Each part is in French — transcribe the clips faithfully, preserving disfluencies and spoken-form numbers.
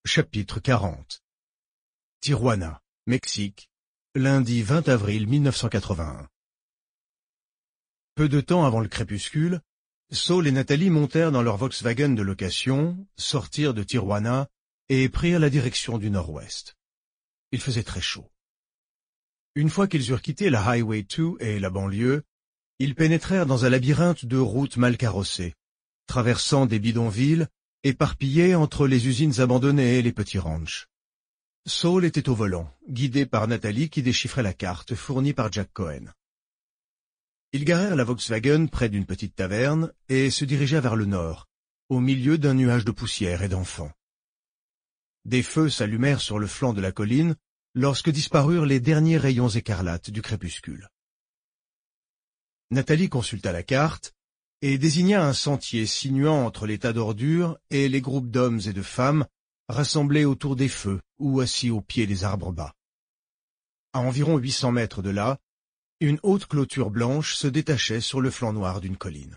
Chapitre quarante. Tijuana, Mexique, lundi vingt avril mille neuf cent quatre-vingt-un. Peu de temps avant le crépuscule, Saul et Nathalie montèrent dans leur Volkswagen de location, sortirent de Tijuana et prirent la direction du nord-ouest. Il faisait très chaud. Une fois qu'ils eurent quitté la Highway deux et la banlieue, ils pénétrèrent dans un labyrinthe de routes mal carrossées, traversant des bidonvilles, éparpillés entre les usines abandonnées et les petits ranchs. Saul était au volant, guidé par Nathalie qui déchiffrait la carte fournie par Jack Cohen. Ils garèrent la Volkswagen près d'une petite taverne et se dirigèrent vers le nord, au milieu d'un nuage de poussière et d'enfants. Des feux s'allumèrent sur le flanc de la colline lorsque disparurent les derniers rayons écarlates du crépuscule. Nathalie consulta la carte et désigna un sentier sinuant entre les tas d'ordures et les groupes d'hommes et de femmes rassemblés autour des feux ou assis au pied des arbres bas. À environ huit cents mètres de là, une haute clôture blanche se détachait sur le flanc noir d'une colline.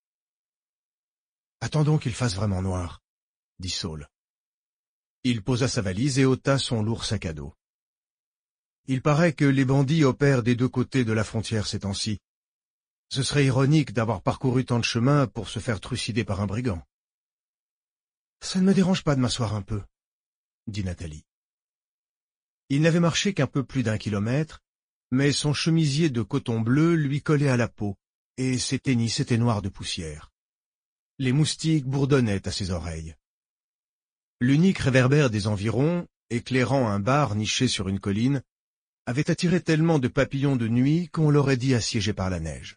« Attendons qu'il fasse vraiment noir, » dit Saul. Il posa sa valise et ôta son lourd sac à dos. Il paraît que les bandits opèrent des deux côtés de la frontière ces temps-ci. Ce serait ironique d'avoir parcouru tant de chemin pour se faire trucider par un brigand. « Ça ne me dérange pas de m'asseoir un peu, » dit Nathalie. Il n'avait marché qu'un peu plus d'un kilomètre, mais son chemisier de coton bleu lui collait à la peau, et ses tennis étaient noirs de poussière. Les moustiques bourdonnaient à ses oreilles. L'unique réverbère des environs, éclairant un bar niché sur une colline, avait attiré tellement de papillons de nuit qu'on l'aurait dit assiégé par la neige.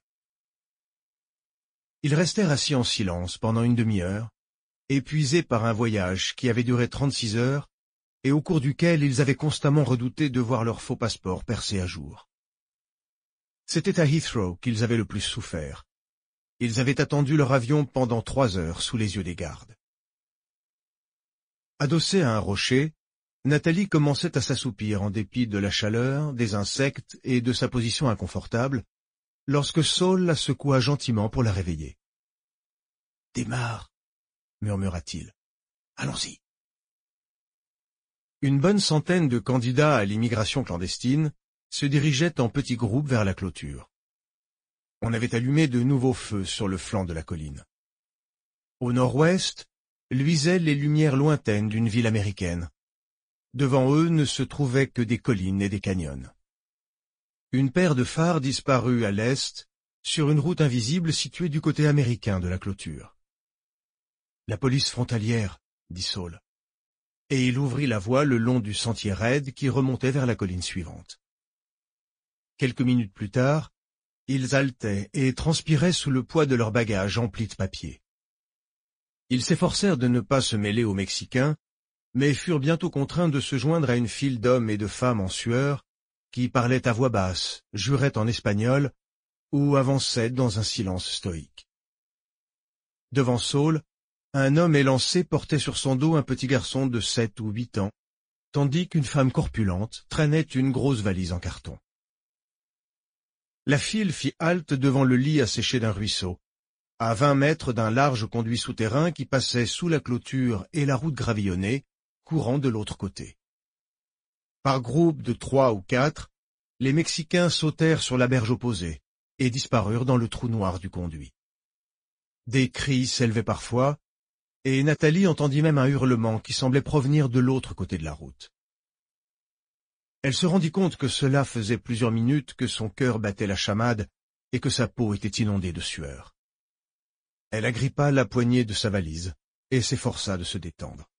Ils restèrent assis en silence pendant une demi-heure, épuisés par un voyage qui avait duré trente-six heures et au cours duquel ils avaient constamment redouté de voir leur faux passeport percé à jour. C'était à Heathrow qu'ils avaient le plus souffert. Ils avaient attendu leur avion pendant trois heures sous les yeux des gardes. Adossée à un rocher, Nathalie commençait à s'assoupir en dépit de la chaleur, des insectes et de sa position inconfortable, lorsque Saul la secoua gentiment pour la réveiller. « Démarre !» murmura-t-il. « Allons-y !» Une bonne centaine de candidats à l'immigration clandestine se dirigeaient en petits groupes vers la clôture. On avait allumé de nouveaux feux sur le flanc de la colline. Au nord-ouest, luisaient les lumières lointaines d'une ville américaine. Devant eux ne se trouvaient que des collines et des canyons. Une paire de phares disparut à l'est, sur une route invisible située du côté américain de la clôture. « La police frontalière, » dit Saul. Et il ouvrit la voie le long du sentier raide qui remontait vers la colline suivante. Quelques minutes plus tard, ils haletaient et transpiraient sous le poids de leurs bagages emplis de papier. Ils s'efforcèrent de ne pas se mêler aux Mexicains, mais furent bientôt contraints de se joindre à une file d'hommes et de femmes en sueur qui parlaient à voix basse, juraient en espagnol ou avançaient dans un silence stoïque. Devant Saul, un homme élancé portait sur son dos un petit garçon de sept ou huit ans, tandis qu'une femme corpulente traînait une grosse valise en carton. La file fit halte devant le lit asséché d'un ruisseau, à vingt mètres d'un large conduit souterrain qui passait sous la clôture et la route gravillonnée, courant de l'autre côté. Par groupes de trois ou quatre, les Mexicains sautèrent sur la berge opposée et disparurent dans le trou noir du conduit. Des cris s'élevaient parfois, et Nathalie entendit même un hurlement qui semblait provenir de l'autre côté de la route. Elle se rendit compte que cela faisait plusieurs minutes que son cœur battait la chamade et que sa peau était inondée de sueur. Elle agrippa la poignée de sa valise et s'efforça de se détendre.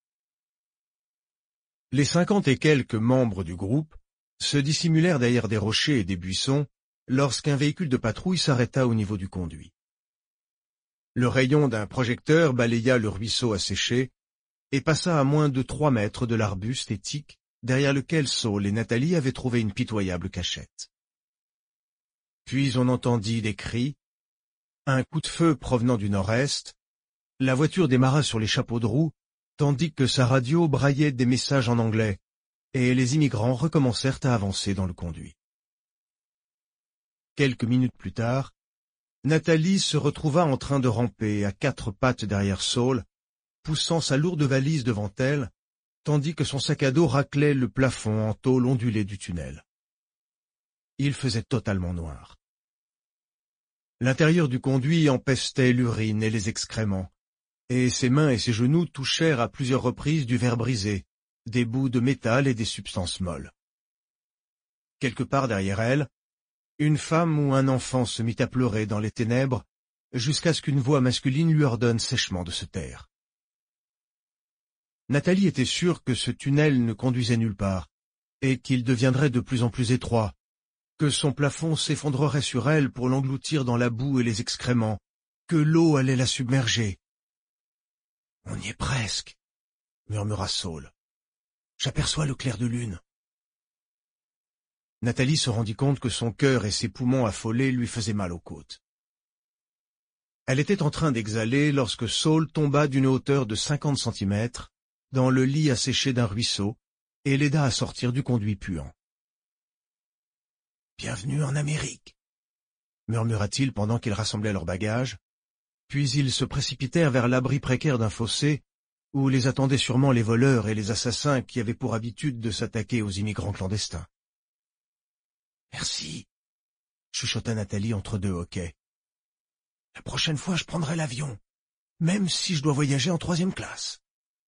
Les cinquante et quelques membres du groupe se dissimulèrent derrière des rochers et des buissons lorsqu'un véhicule de patrouille s'arrêta au niveau du conduit. Le rayon d'un projecteur balaya le ruisseau asséché et passa à moins de trois mètres de l'arbuste étique derrière lequel Saul et Nathalie avaient trouvé une pitoyable cachette. Puis on entendit des cris, un coup de feu provenant du nord-est, la voiture démarra sur les chapeaux de roue, tandis que sa radio braillait des messages en anglais, et les immigrants recommencèrent à avancer dans le conduit. Quelques minutes plus tard, Nathalie se retrouva en train de ramper à quatre pattes derrière Saul, poussant sa lourde valise devant elle, tandis que son sac à dos raclait le plafond en tôle ondulée du tunnel. Il faisait totalement noir. L'intérieur du conduit empestait l'urine et les excréments, et ses mains et ses genoux touchèrent à plusieurs reprises du verre brisé, des bouts de métal et des substances molles. Quelque part derrière elle, une femme ou un enfant se mit à pleurer dans les ténèbres, jusqu'à ce qu'une voix masculine lui ordonne sèchement de se taire. Nathalie était sûre que ce tunnel ne conduisait nulle part, et qu'il deviendrait de plus en plus étroit, que son plafond s'effondrerait sur elle pour l'engloutir dans la boue et les excréments, que l'eau allait la submerger. « On y est presque, » murmura Saul. « J'aperçois le clair de lune. » Nathalie se rendit compte que son cœur et ses poumons affolés lui faisaient mal aux côtes. Elle était en train d'exhaler lorsque Saul tomba d'une hauteur de cinquante centimètres dans le lit asséché d'un ruisseau et l'aida à sortir du conduit puant. « Bienvenue en Amérique » murmura-t-il pendant qu'ils rassemblaient leurs bagages, puis ils se précipitèrent vers l'abri précaire d'un fossé où les attendaient sûrement les voleurs et les assassins qui avaient pour habitude de s'attaquer aux immigrants clandestins. « Merci » chuchota Nathalie entre deux hoquets. « La prochaine fois, je prendrai l'avion, même si je dois voyager en troisième classe. »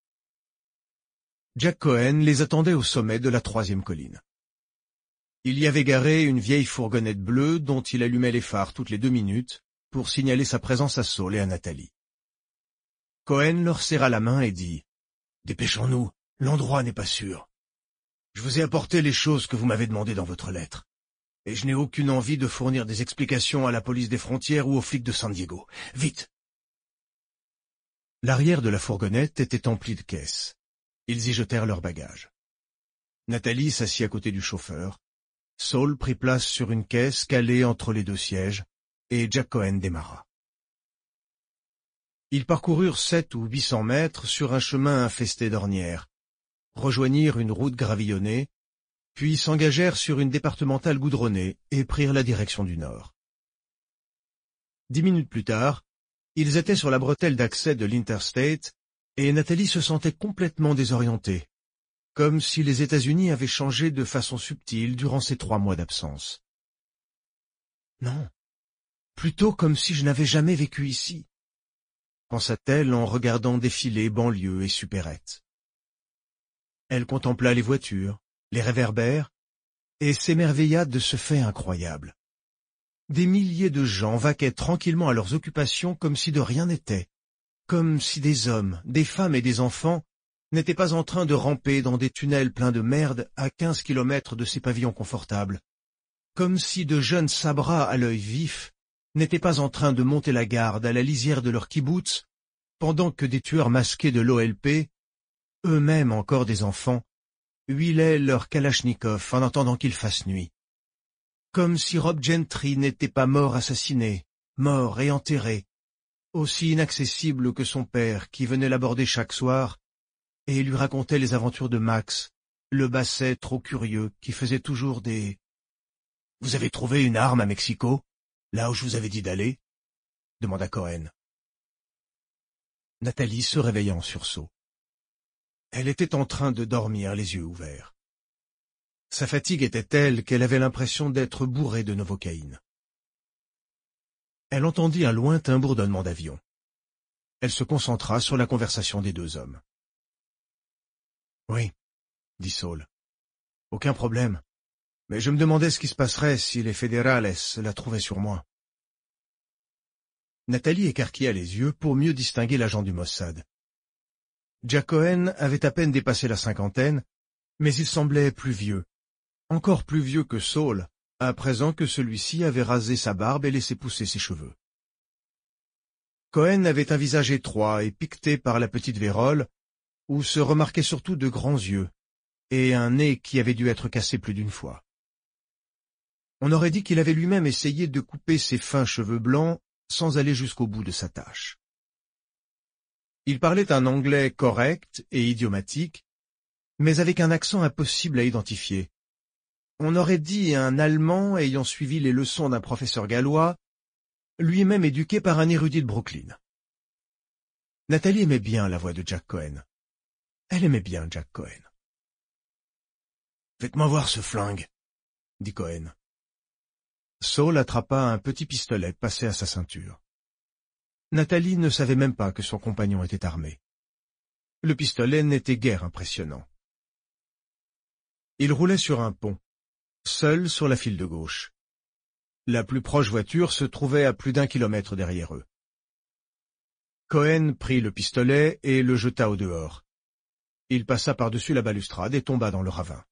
Jack Cohen les attendait au sommet de la troisième colline. Il y avait garé une vieille fourgonnette bleue dont il allumait les phares toutes les deux minutes pour signaler sa présence à Saul et à Nathalie. Cohen leur serra la main et dit « Dépêchons-nous, l'endroit n'est pas sûr. Je vous ai apporté les choses que vous m'avez demandées dans votre lettre, et je n'ai aucune envie de fournir des explications à la police des frontières ou aux flics de San Diego. Vite !» L'arrière de la fourgonnette était empli de caisses. Ils y jetèrent leurs bagages. Nathalie s'assit à côté du chauffeur. Saul prit place sur une caisse calée entre les deux sièges, et Jack Cohen démarra. Ils parcoururent sept ou huit cents mètres sur un chemin infesté d'ornières, rejoignirent une route gravillonnée, puis s'engagèrent sur une départementale goudronnée et prirent la direction du nord. Dix minutes plus tard, ils étaient sur la bretelle d'accès de l'Interstate, et Nathalie se sentait complètement désorientée, comme si les États-Unis avaient changé de façon subtile durant ces trois mois d'absence. Non, plutôt comme si je n'avais jamais vécu ici, pensa-t-elle en regardant défiler banlieues et supérettes. Elle contempla les voitures, les réverbères, et s'émerveilla de ce fait incroyable. Des milliers de gens vaquaient tranquillement à leurs occupations comme si de rien n'était, comme si des hommes, des femmes et des enfants n'étaient pas en train de ramper dans des tunnels pleins de merde à quinze kilomètres de ces pavillons confortables, comme si de jeunes sabras à l'œil vif n'étaient pas en train de monter la garde à la lisière de leur kibboutz, pendant que des tueurs masqués de l'O L P, eux-mêmes encore des enfants, huilaient leurs kalachnikovs en attendant qu'il fasse nuit. Comme si Rob Gentry n'était pas mort assassiné, mort et enterré, aussi inaccessible que son père qui venait l'aborder chaque soir et lui racontait les aventures de Max, le basset trop curieux qui faisait toujours des « Vous avez trouvé une arme à Mexico, là où je vous avais dit d'aller ?» demanda Cohen. Nathalie se réveilla en sursaut. Elle était en train de dormir les yeux ouverts. Sa fatigue était telle qu'elle avait l'impression d'être bourrée de novocaïne. Elle entendit un lointain bourdonnement d'avion. Elle se concentra sur la conversation des deux hommes. « Oui, » dit Saul. « Aucun problème. Mais je me demandais ce qui se passerait si les fédérales la trouvaient sur moi. » Nathalie écarquilla les yeux pour mieux distinguer l'agent du Mossad. Jack Cohen avait à peine dépassé la cinquantaine, mais il semblait plus vieux, encore plus vieux que Saul, à présent que celui-ci avait rasé sa barbe et laissé pousser ses cheveux. Cohen avait un visage étroit et piqueté par la petite vérole, où se remarquaient surtout de grands yeux, et un nez qui avait dû être cassé plus d'une fois. On aurait dit qu'il avait lui-même essayé de couper ses fins cheveux blancs sans aller jusqu'au bout de sa tâche. Il parlait un anglais correct et idiomatique, mais avec un accent impossible à identifier. On aurait dit un Allemand ayant suivi les leçons d'un professeur gallois, lui-même éduqué par un érudit de Brooklyn. Nathalie aimait bien la voix de Jack Cohen. Elle aimait bien Jack Cohen. « Faites-moi voir ce flingue, » dit Cohen. Saul attrapa un petit pistolet passé à sa ceinture. Nathalie ne savait même pas que son compagnon était armé. Le pistolet n'était guère impressionnant. Il roulait sur un pont, seul sur la file de gauche. La plus proche voiture se trouvait à plus d'un kilomètre derrière eux. Cohen prit le pistolet et le jeta au dehors. Il passa par-dessus la balustrade et tomba dans le ravin.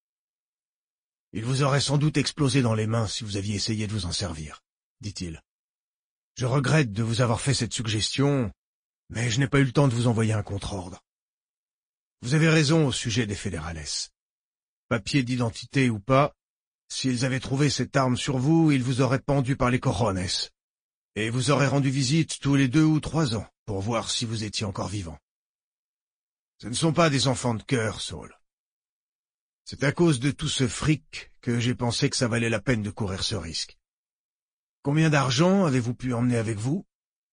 « Il vous aurait sans doute explosé dans les mains si vous aviez essayé de vous en servir, » dit-il. « Je regrette de vous avoir fait cette suggestion, mais je n'ai pas eu le temps de vous envoyer un contre-ordre. Vous avez raison au sujet des fédérales. Papier d'identité ou pas, s'ils avaient trouvé cette arme sur vous, ils vous auraient pendu par les cojones, et vous auraient rendu visite tous les deux ou trois ans pour voir si vous étiez encore vivant. Ce ne sont pas des enfants de cœur, Saul. C'est à cause de tout ce fric que j'ai pensé que ça valait la peine de courir ce risque. Combien d'argent avez-vous pu emmener avec vous?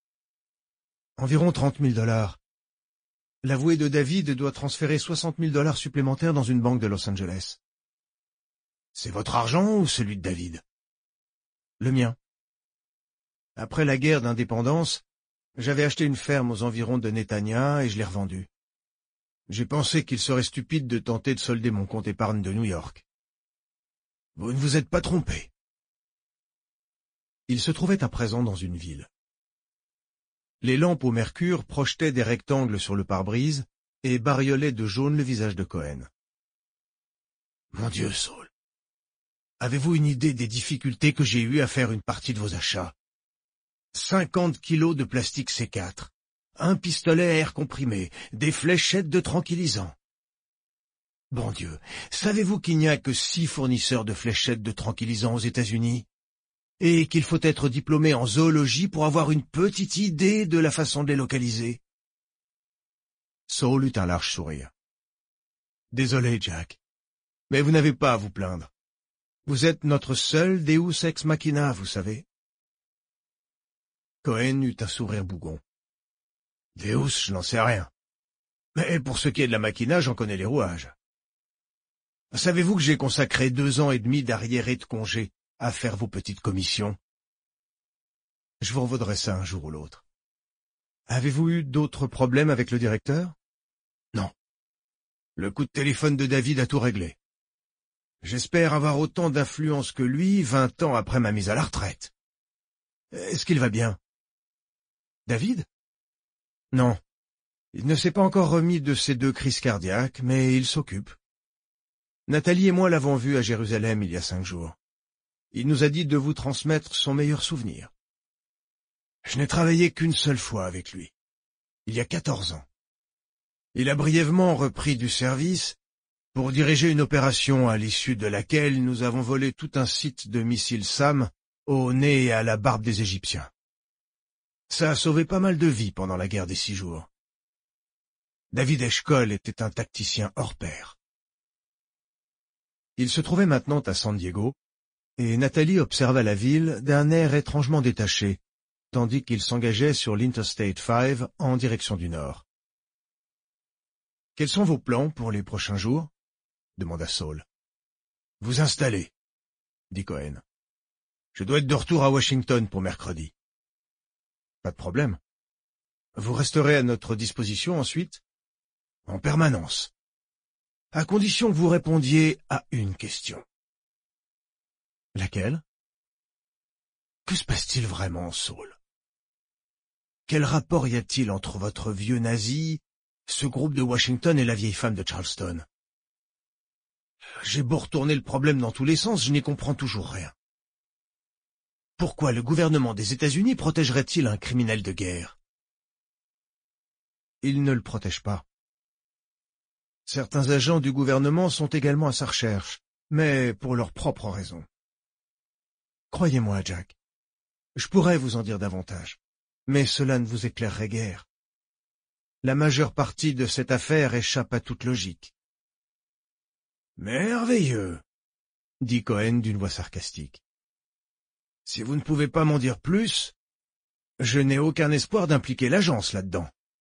Environ trente mille dollars. L'avoué de David doit transférer soixante mille dollars supplémentaires dans une banque de Los Angeles. C'est votre argent ou celui de David? Le mien. Après la guerre d'indépendance, j'avais acheté une ferme aux environs de Netanya et je l'ai revendue. J'ai pensé qu'il serait stupide de tenter de solder mon compte épargne de New York. Vous ne vous êtes pas trompé. Il se trouvait à présent dans une ville. Les lampes au mercure projetaient des rectangles sur le pare-brise et bariolaient de jaune le visage de Cohen. « Mon Dieu, Saul, avez-vous une idée des difficultés que j'ai eues à faire une partie de vos achats? Cinquante kilos de plastique C quatre, un pistolet à air comprimé, des fléchettes de tranquillisants. Bon Dieu, savez-vous qu'il n'y a que six fournisseurs de fléchettes de tranquillisants aux États-Unis? Et qu'il faut être diplômé en zoologie pour avoir une petite idée de la façon de les localiser. » Saul eut un large sourire. « Désolé, Jack, mais vous n'avez pas à vous plaindre. Vous êtes notre seul Deus ex machina, vous savez. » Cohen eut un sourire bougon. « Deus, je n'en sais rien. Mais pour ce qui est de la machina, j'en connais les rouages. Savez-vous que j'ai consacré deux ans et demi d'arriérés de congé à faire vos petites commissions? Je vous revaudrai ça un jour ou l'autre. Avez-vous eu d'autres problèmes avec le directeur? Non. Le coup de téléphone de David a tout réglé. J'espère avoir autant d'influence que lui vingt ans après ma mise à la retraite. Est-ce qu'il va bien? David? Non. Il ne s'est pas encore remis de ses deux crises cardiaques, mais il s'occupe. Nathalie et moi l'avons vu à Jérusalem il y a cinq jours. Il nous a dit de vous transmettre son meilleur souvenir. Je n'ai travaillé qu'une seule fois avec lui, il y a quatorze ans. Il a brièvement repris du service pour diriger une opération à l'issue de laquelle nous avons volé tout un site de missiles SAM au nez et à la barbe des Égyptiens. Ça a sauvé pas mal de vies pendant la guerre des six jours. David Eshkol était un tacticien hors pair. Il se trouvait maintenant à San Diego, et Nathalie observa la ville d'un air étrangement détaché, tandis qu'il s'engageait sur l'Interstate cinq en direction du nord. « Quels sont vos plans pour les prochains jours ?» demanda Saul. « Vous installer, » dit Cohen. « Je dois être de retour à Washington pour mercredi. »« Pas de problème. Vous resterez à notre disposition ensuite ?»« En permanence. À condition que vous répondiez à une question. » « Laquelle ? » ?»« Que se passe-t-il vraiment, Saul ? Quel rapport y a-t-il entre votre vieux nazi, ce groupe de Washington et la vieille femme de Charleston ? J'ai beau retourner le problème dans tous les sens, je n'y comprends toujours rien. Pourquoi le gouvernement des États-Unis protégerait-il un criminel de guerre ? Il ne le protège pas. Certains agents du gouvernement sont également à sa recherche, mais pour leurs propres raisons. Croyez-moi, Jack, je pourrais vous en dire davantage, mais cela ne vous éclairerait guère. La majeure partie de cette affaire échappe à toute logique. « Merveilleux !» dit Cohen d'une voix sarcastique. « Si vous ne pouvez pas m'en dire plus, je n'ai aucun espoir d'impliquer l'agence là-dedans.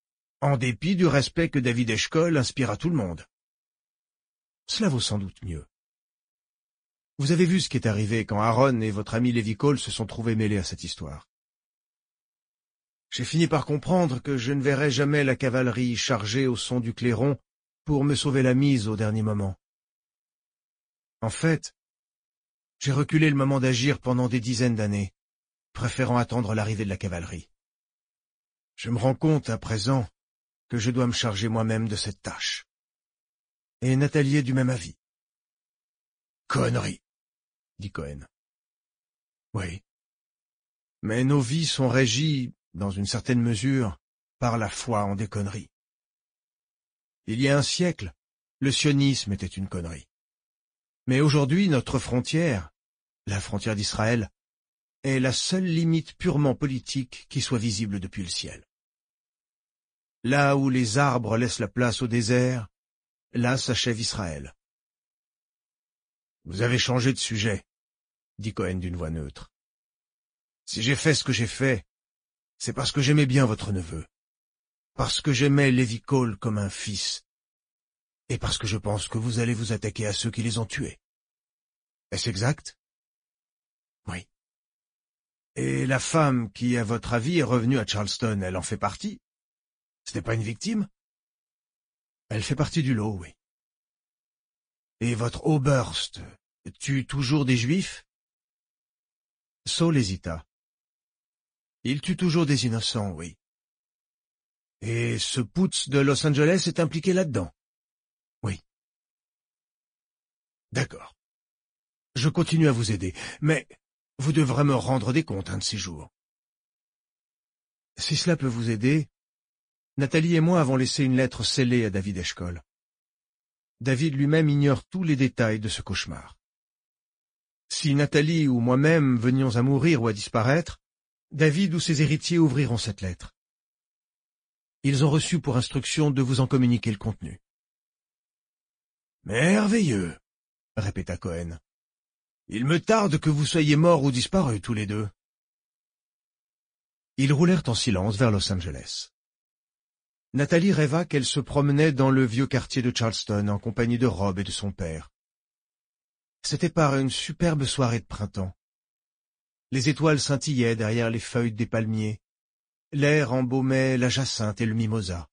en dépit du respect que David Eshkol inspire à tout le monde. Cela vaut sans doute mieux. Vous avez vu ce qui est arrivé quand Aaron et votre ami Levi Cole se sont trouvés mêlés à cette histoire. J'ai fini par comprendre que je ne verrais jamais la cavalerie chargée au son du clairon pour me sauver la mise au dernier moment. En fait, j'ai reculé le moment d'agir pendant des dizaines d'années, préférant attendre l'arrivée de la cavalerie. Je me rends compte à présent que je dois me charger moi-même de cette tâche. Et Nathalie est du même avis. Connerie, dit Cohen. Oui. Mais nos vies sont régies, dans une certaine mesure, par la foi en des conneries. Il y a un siècle, le sionisme était une connerie. Mais aujourd'hui, notre frontière, la frontière d'Israël, est la seule limite purement politique qui soit visible depuis le ciel. Là où les arbres laissent la place au désert, là s'achève Israël. Vous avez changé de sujet, dit Cohen d'une voix neutre. Si j'ai fait ce que j'ai fait, c'est parce que j'aimais bien votre neveu, parce que j'aimais Levi Cole comme un fils, et parce que je pense que vous allez vous attaquer à ceux qui les ont tués. Est-ce exact? Oui. Et la femme qui, à votre avis, est revenue à Charleston, elle en fait partie? Ce n'est pas une victime? Elle fait partie du lot, oui. Et votre Oberst tue toujours des Juifs? Saul hésita. Il tue toujours des innocents, oui. Et ce putsch de Los Angeles est impliqué là-dedans? Oui. D'accord. Je continue à vous aider, mais vous devrez me rendre des comptes un de ces jours. Si cela peut vous aider, Nathalie et moi avons laissé une lettre scellée à David Eshkol. David lui-même ignore tous les détails de ce cauchemar. Si Nathalie ou moi-même venions à mourir ou à disparaître, David ou ses héritiers ouvriront cette lettre. Ils ont reçu pour instruction de vous en communiquer le contenu. Merveilleux, répéta Cohen. Il me tarde que vous soyez morts ou disparus tous les deux. Ils roulèrent en silence vers Los Angeles. Nathalie rêva qu'elle se promenait dans le vieux quartier de Charleston en compagnie de Rob et de son père. C'était par une superbe soirée de printemps. Les étoiles scintillaient derrière les feuilles des palmiers. L'air embaumait la jacinthe et le mimosa.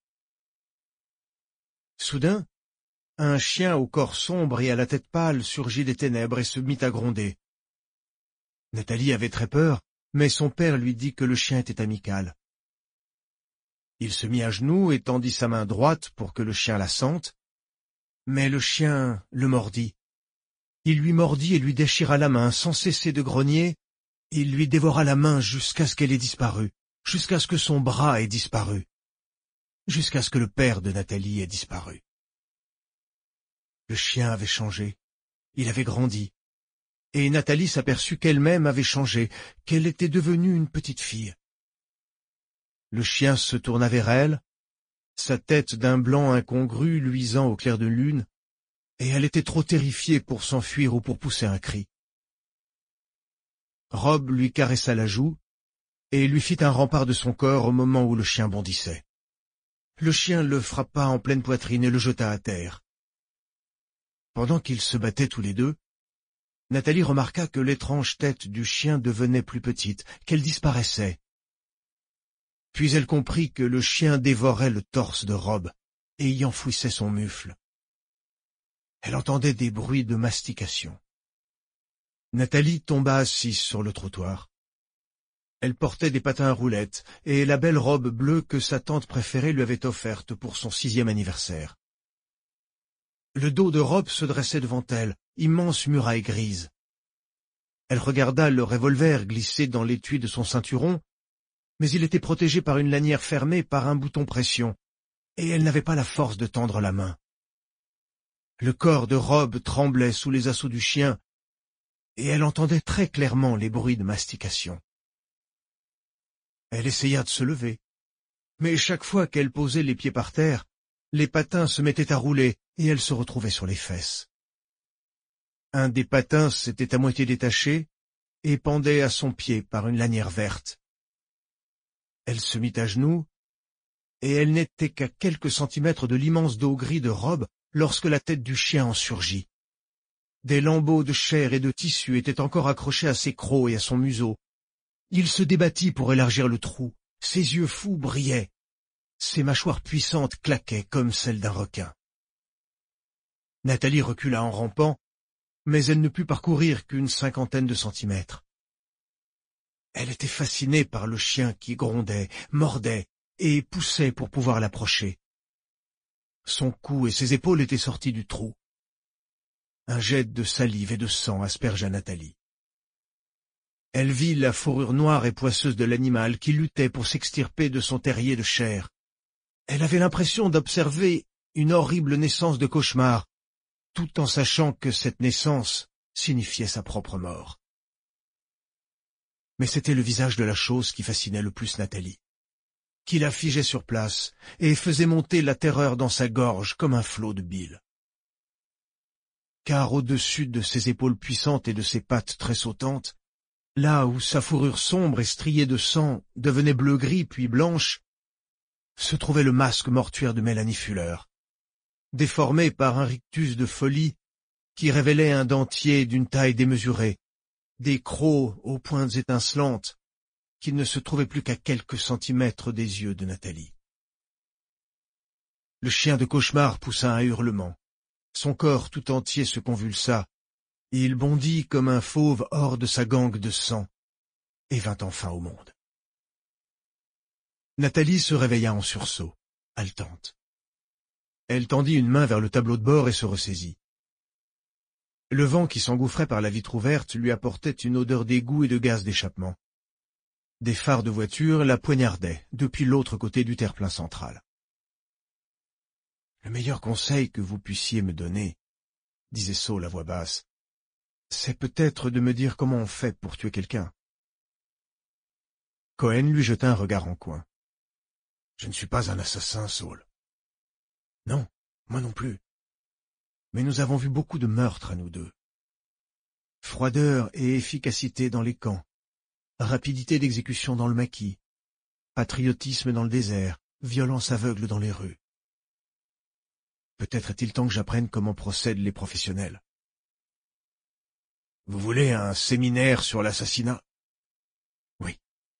Soudain, un chien au corps sombre et à la tête pâle surgit des ténèbres et se mit à gronder. Nathalie avait très peur, mais son père lui dit que le chien était amical. Il se mit à genoux et tendit sa main droite pour que le chien la sente, mais le chien le mordit. Il lui mordit et lui déchira la main sans cesser de grogner. Il lui dévora la main jusqu'à ce qu'elle ait disparu, jusqu'à ce que son bras ait disparu, jusqu'à ce que le père de Nathalie ait disparu. Le chien avait changé, il avait grandi, et Nathalie s'aperçut qu'elle-même avait changé, qu'elle était devenue une petite fille. Le chien se tourna vers elle, sa tête d'un blanc incongru luisant au clair de lune, et elle était trop terrifiée pour s'enfuir ou pour pousser un cri. Rob lui caressa la joue et lui fit un rempart de son corps au moment où le chien bondissait. Le chien le frappa en pleine poitrine et le jeta à terre. Pendant qu'ils se battaient tous les deux, Nathalie remarqua que l'étrange tête du chien devenait plus petite, qu'elle disparaissait. Puis elle comprit que le chien dévorait le torse de Rob et y enfouissait son mufle. Elle entendait des bruits de mastication. Nathalie tomba assise sur le trottoir. Elle portait des patins à roulettes et la belle robe bleue que sa tante préférée lui avait offerte pour son sixième anniversaire. Le dos de Rob se dressait devant elle, immense muraille grise. Elle regarda le revolver glisser dans l'étui de son ceinturon, mais il était protégé par une lanière fermée par un bouton pression, et elle n'avait pas la force de tendre la main. Le corps de Rob tremblait sous les assauts du chien, et elle entendait très clairement les bruits de mastication. Elle essaya de se lever, mais chaque fois qu'elle posait les pieds par terre, les patins se mettaient à rouler et elle se retrouvait sur les fesses. Un des patins s'était à moitié détaché et pendait à son pied par une lanière verte. Elle se mit à genoux et elle n'était qu'à quelques centimètres de l'immense dos gris de Rob lorsque la tête du chien en surgit. Des lambeaux de chair et de tissu étaient encore accrochés à ses crocs et à son museau. Il se débattit pour élargir le trou, ses yeux fous brillaient, ses mâchoires puissantes claquaient comme celles d'un requin. Nathalie recula en rampant, mais elle ne put parcourir qu'une cinquantaine de centimètres. Elle était fascinée par le chien qui grondait, mordait et poussait pour pouvoir l'approcher. Son cou et ses épaules étaient sortis du trou. Un jet de salive et de sang aspergea Nathalie. Elle vit la fourrure noire et poisseuse de l'animal qui luttait pour s'extirper de son terrier de chair. Elle avait l'impression d'observer une horrible naissance de cauchemar, tout en sachant que cette naissance signifiait sa propre mort. Mais c'était le visage de la chose qui fascinait le plus Nathalie, qui la figeait sur place et faisait monter la terreur dans sa gorge comme un flot de bile. Car au-dessus de ses épaules puissantes et de ses pattes tressautantes, là où sa fourrure sombre et striée de sang devenait bleu-gris puis blanche, se trouvait le masque mortuaire de Mélanie Fuller, déformé par un rictus de folie qui révélait un dentier d'une taille démesurée, des crocs aux pointes étincelantes, qui ne se trouvaient plus qu'à quelques centimètres des yeux de Nathalie. Le chien de cauchemar poussa un hurlement. Son corps tout entier se convulsa, et il bondit comme un fauve hors de sa gangue de sang, et vint enfin au monde. Nathalie se réveilla en sursaut, haletante. Elle tendit une main vers le tableau de bord et se ressaisit. Le vent qui s'engouffrait par la vitre ouverte lui apportait une odeur d'égout et de gaz d'échappement. Des phares de voiture la poignardaient depuis l'autre côté du terre-plein central. « Le meilleur conseil que vous puissiez me donner, » disait Saul à voix basse, « c'est peut-être de me dire comment on fait pour tuer quelqu'un. » Cohen lui jeta un regard en coin. « Je ne suis pas un assassin, Saul. »« Non, moi non plus. Mais nous avons vu beaucoup de meurtres à nous deux. Froideur et efficacité dans les camps, rapidité d'exécution dans le maquis, patriotisme dans le désert, violence aveugle dans les rues. Peut-être est-il temps que j'apprenne comment procèdent les professionnels. »« Vous voulez un séminaire sur l'assassinat ?»« Oui. »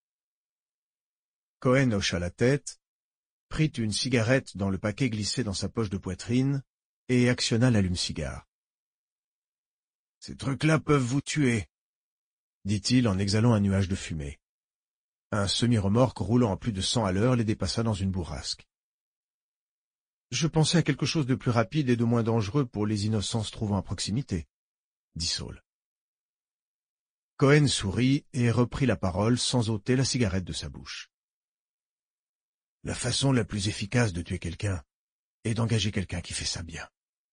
Cohen hocha la tête, prit une cigarette dans le paquet glissé dans sa poche de poitrine et actionna l'allume-cigare. « Ces trucs-là peuvent vous tuer, » dit-il en exhalant un nuage de fumée. Un semi-remorque roulant à plus de cent à l'heure les dépassa dans une bourrasque. « Je pensais à quelque chose de plus rapide et de moins dangereux pour les innocents se trouvant à proximité, » dit Saul. Cohen sourit et reprit la parole sans ôter la cigarette de sa bouche. « La façon la plus efficace de tuer quelqu'un est d'engager quelqu'un qui fait ça bien. »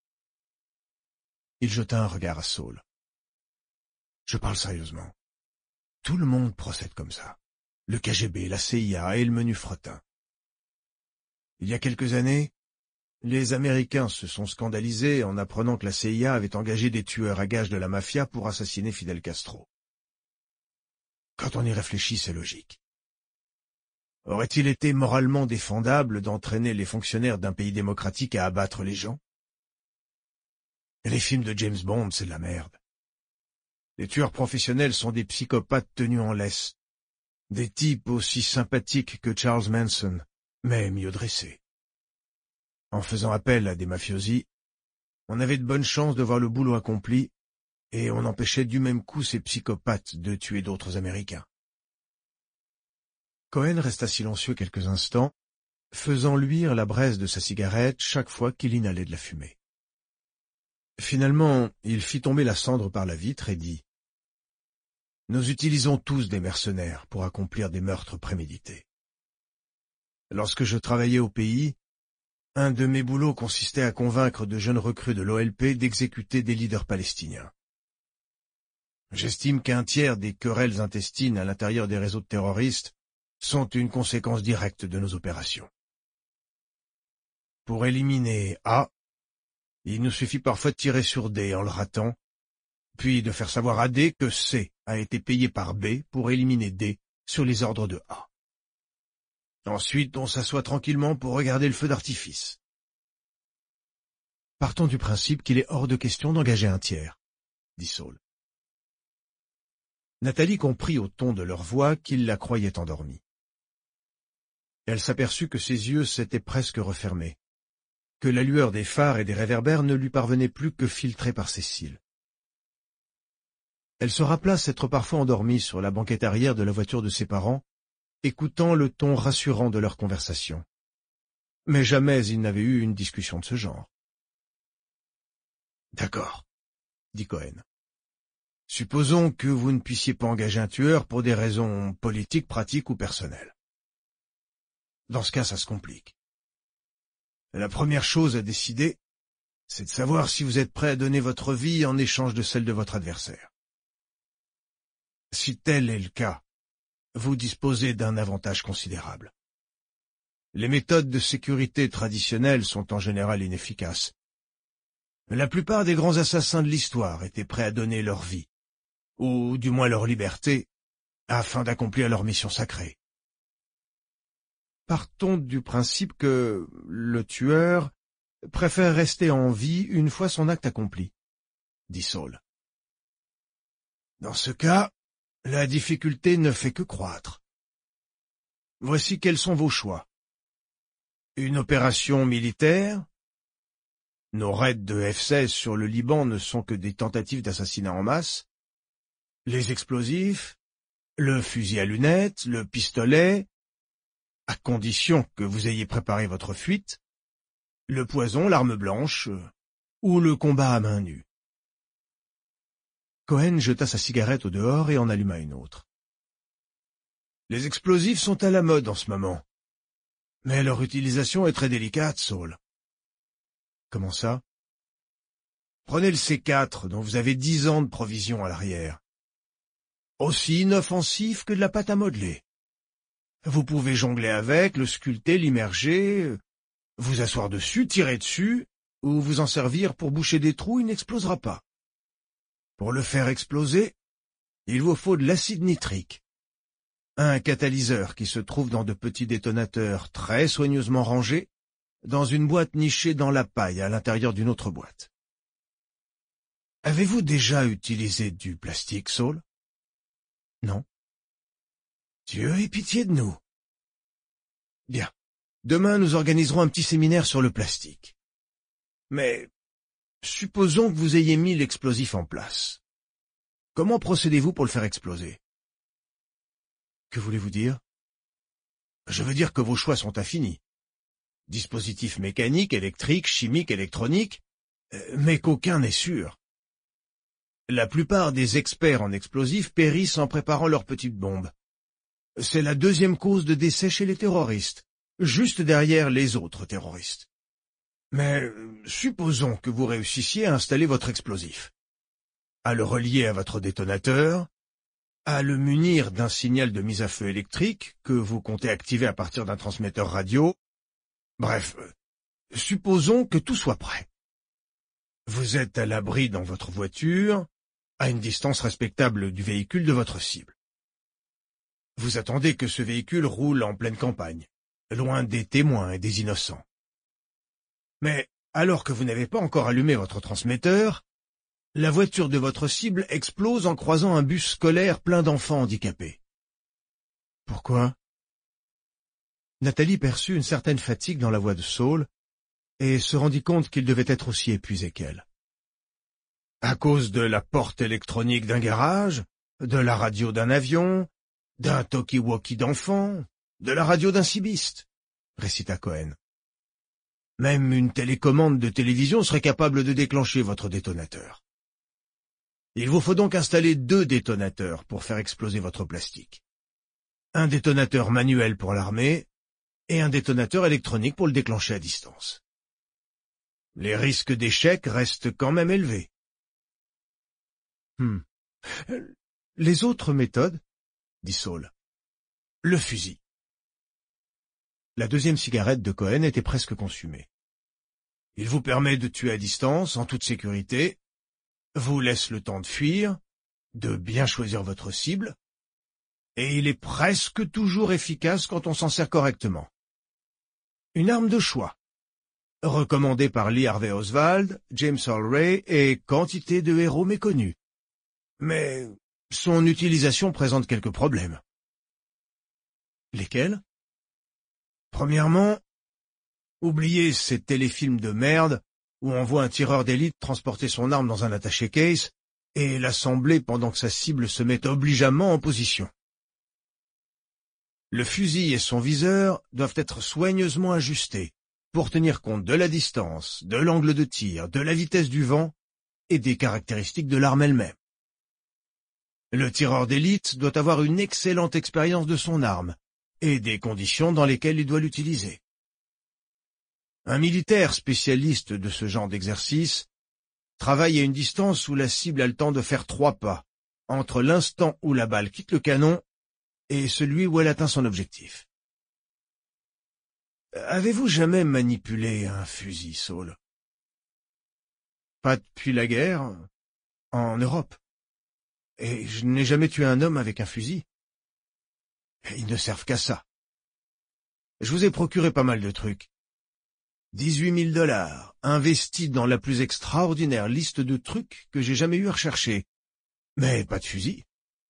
Il jeta un regard à Saul. « Je parle sérieusement. Tout le monde procède comme ça. Le K G B, la C I A et le menu fretin. Il y a quelques années, les Américains se sont scandalisés en apprenant que la C I A avait engagé des tueurs à gages de la mafia pour assassiner Fidel Castro. Quand on y réfléchit, c'est logique. Aurait-il été moralement défendable d'entraîner les fonctionnaires d'un pays démocratique à abattre les gens? Les films de James Bond, c'est de la merde. Les tueurs professionnels sont des psychopathes tenus en laisse, des types aussi sympathiques que Charles Manson, mais mieux dressés. En faisant appel à des mafiosi, on avait de bonnes chances de voir le boulot accompli, et on empêchait du même coup ces psychopathes de tuer d'autres Américains. Cohen resta silencieux quelques instants, faisant luire la braise de sa cigarette chaque fois qu'il inhalait de la fumée. Finalement, il fit tomber la cendre par la vitre et dit « Nous utilisons tous des mercenaires pour accomplir des meurtres prémédités. Lorsque je travaillais au pays, un de mes boulots consistait à convaincre de jeunes recrues de l'O L P d'exécuter des leaders palestiniens. J'estime qu'un tiers des querelles intestines à l'intérieur des réseaux de terroristes sont une conséquence directe de nos opérations. Pour éliminer A, il nous suffit parfois de tirer sur D en le ratant, puis de faire savoir à D que C a été payé par B pour éliminer D sur les ordres de A. Ensuite, on s'assoit tranquillement pour regarder le feu d'artifice. Partons du principe qu'il est hors de question d'engager un tiers, dit Saul. Nathalie comprit au ton de leur voix qu'ils la croyaient endormie. Elle s'aperçut que ses yeux s'étaient presque refermés, que la lueur des phares et des réverbères ne lui parvenait plus que filtrée par ses cils. Elle se rappela s'être parfois endormie sur la banquette arrière de la voiture de ses parents, écoutant le ton rassurant de leur conversation. Mais jamais ils n'avaient eu une discussion de ce genre. « D'accord, » dit Cohen. « Supposons que vous ne puissiez pas engager un tueur pour des raisons politiques, pratiques ou personnelles. Dans ce cas, ça se complique. La première chose à décider, c'est de savoir si vous êtes prêt à donner votre vie en échange de celle de votre adversaire. Si tel est le cas, vous disposez d'un avantage considérable. Les méthodes de sécurité traditionnelles sont en général inefficaces. La plupart des grands assassins de l'histoire étaient prêts à donner leur vie, ou du moins leur liberté, afin d'accomplir leur mission sacrée. Partons du principe que le tueur préfère rester en vie une fois son acte accompli, dit Saul. Dans ce cas, la difficulté ne fait que croître. Voici quels sont vos choix. Une opération militaire. Nos raids de F seize sur le Liban ne sont que des tentatives d'assassinat en masse. Les explosifs, le fusil à lunettes, le pistolet, à condition que vous ayez préparé votre fuite, le poison, l'arme blanche, ou le combat à main nue. Cohen jeta sa cigarette au dehors et en alluma une autre. Les explosifs sont à la mode en ce moment, mais leur utilisation est très délicate, Saul. Comment ça? Prenez le C quatre, dont vous avez dix ans de provision à l'arrière. Aussi inoffensif que de la pâte à modeler. Vous pouvez jongler avec, le sculpter, l'immerger, vous asseoir dessus, tirer dessus, ou vous en servir pour boucher des trous, il n'explosera pas. Pour le faire exploser, il vous faut de l'acide nitrique, un catalyseur qui se trouve dans de petits détonateurs très soigneusement rangés, dans une boîte nichée dans la paille à l'intérieur d'une autre boîte. Avez-vous déjà utilisé du plastique, Saul? Non. Dieu ait pitié de nous. Bien. Demain, nous organiserons un petit séminaire sur le plastique. Mais supposons que vous ayez mis l'explosif en place. Comment procédez-vous pour le faire exploser? Que voulez-vous dire? Je veux dire que vos choix sont infinis. Dispositifs mécaniques, électriques, chimiques, électroniques, mais qu'aucun n'est sûr. La plupart des experts en explosifs périssent en préparant leurs petites bombes. C'est la deuxième cause de décès chez les terroristes, juste derrière les autres terroristes. Mais supposons que vous réussissiez à installer votre explosif, à le relier à votre détonateur, à le munir d'un signal de mise à feu électrique que vous comptez activer à partir d'un transmetteur radio. Bref, supposons que tout soit prêt. Vous êtes à l'abri dans votre voiture, à une distance respectable du véhicule de votre cible. Vous attendez que ce véhicule roule en pleine campagne, loin des témoins et des innocents. Mais alors que vous n'avez pas encore allumé votre transmetteur, la voiture de votre cible explose en croisant un bus scolaire plein d'enfants handicapés. Pourquoi? Nathalie perçut une certaine fatigue dans la voix de Saul et se rendit compte qu'il devait être aussi épuisé qu'elle. À cause de la porte électronique d'un garage, de la radio d'un avion, d'un talkie-walkie d'enfant, de la radio d'un cibiste, récita Cohen. Même une télécommande de télévision serait capable de déclencher votre détonateur. Il vous faut donc installer deux détonateurs pour faire exploser votre plastique. Un détonateur manuel pour l'armée et un détonateur électronique pour le déclencher à distance. Les risques d'échec restent quand même élevés. Hmm. Les autres méthodes, dit Saul. Le fusil. La deuxième cigarette de Cohen était presque consumée. Il vous permet de tuer à distance, en toute sécurité, vous laisse le temps de fuir, de bien choisir votre cible, et il est presque toujours efficace quand on s'en sert correctement. Une arme de choix, recommandée par Lee Harvey Oswald, James Earl Ray et quantité de héros méconnus. Mais son utilisation présente quelques problèmes. Lesquels? Premièrement, oubliez ces téléfilms de merde où on voit un tireur d'élite transporter son arme dans un attaché-case et l'assembler pendant que sa cible se met obligeamment en position. Le fusil et son viseur doivent être soigneusement ajustés pour tenir compte de la distance, de l'angle de tir, de la vitesse du vent et des caractéristiques de l'arme elle-même. Le tireur d'élite doit avoir une excellente expérience de son arme et des conditions dans lesquelles il doit l'utiliser. Un militaire spécialiste de ce genre d'exercice travaille à une distance où la cible a le temps de faire trois pas, entre l'instant où la balle quitte le canon et celui où elle atteint son objectif. Avez-vous jamais manipulé un fusil, Saul? Pas depuis la guerre, en Europe. Et je n'ai jamais tué un homme avec un fusil. Ils ne servent qu'à ça. Je vous ai procuré pas mal de trucs. dix-huit mille dollars, investis dans la plus extraordinaire liste de trucs que j'ai jamais eu à rechercher. Mais pas de fusil.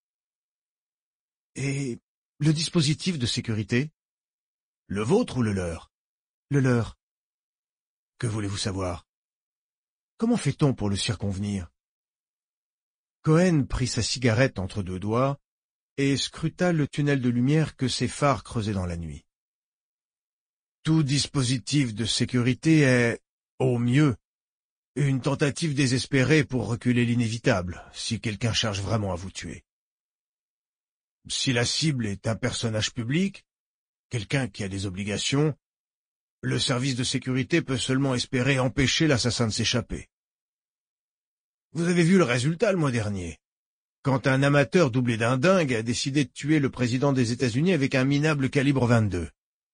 Et le dispositif de sécurité? Le vôtre ou le leur? Le leur. Que voulez-vous savoir? Comment fait-on pour le circonvenir? Cohen prit sa cigarette entre deux doigts et scruta le tunnel de lumière que ses phares creusaient dans la nuit. Tout dispositif de sécurité est, au mieux, une tentative désespérée pour reculer l'inévitable, si quelqu'un cherche vraiment à vous tuer. Si la cible est un personnage public, quelqu'un qui a des obligations, le service de sécurité peut seulement espérer empêcher l'assassin de s'échapper. Vous avez vu le résultat le mois dernier, quand un amateur doublé d'un dingue a décidé de tuer le président des États-Unis avec un minable calibre vingt-deux.